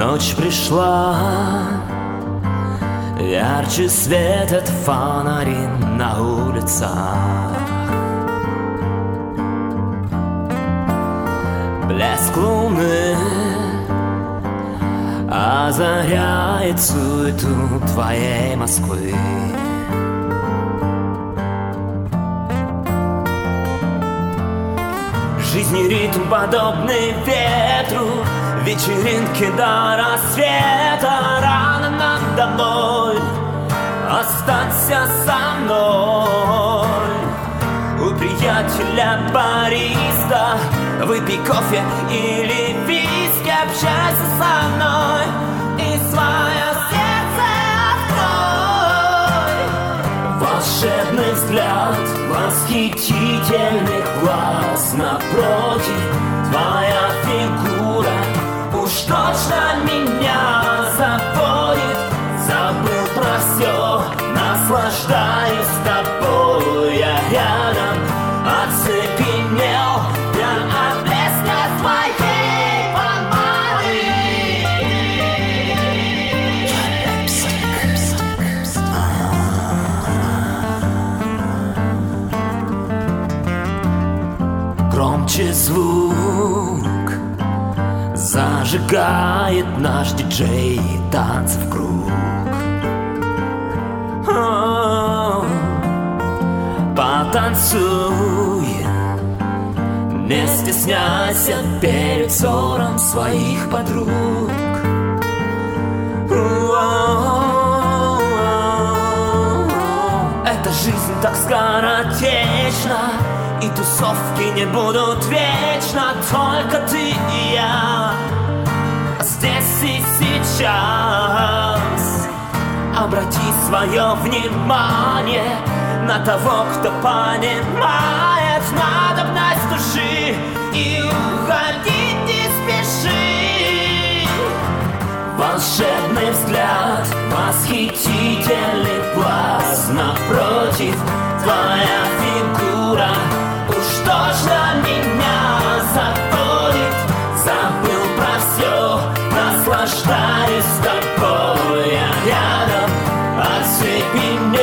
Ночь пришла, ярче светят фонари на улицах. Блеск луны озаряет суету твоей Москвы. Жизни ритм подобный ветру, вечеринки до рассвета. Рано нам домой, останься со мной. У приятеля бариста выпей кофе или виски, общайся со мной и свое сердце открой. Волшебный взгляд, восхитительный глаз, напротив твоя фигура уж точно меня заводит. Забыл про все, наслаждаюсь тобой. Я рядом оцепенел, прям от блеска твоей помады. Громче звук зажигает наш диджей и танцы в круг. Потанцуй, не стесняйся перед взором своих подруг. Эта жизнь так скоротечна, и тусовки не будут вечно. Только ты и я, здесь и сейчас. Обрати свое внимание на того, кто понимает надобность души, и уходить не спеши. Волшебный взгляд, восхитительный глаз, напротив твоя фигура уж точно меня заводит. Забыл про все, наслаждаюсь тобой. Я рядом оцепенел.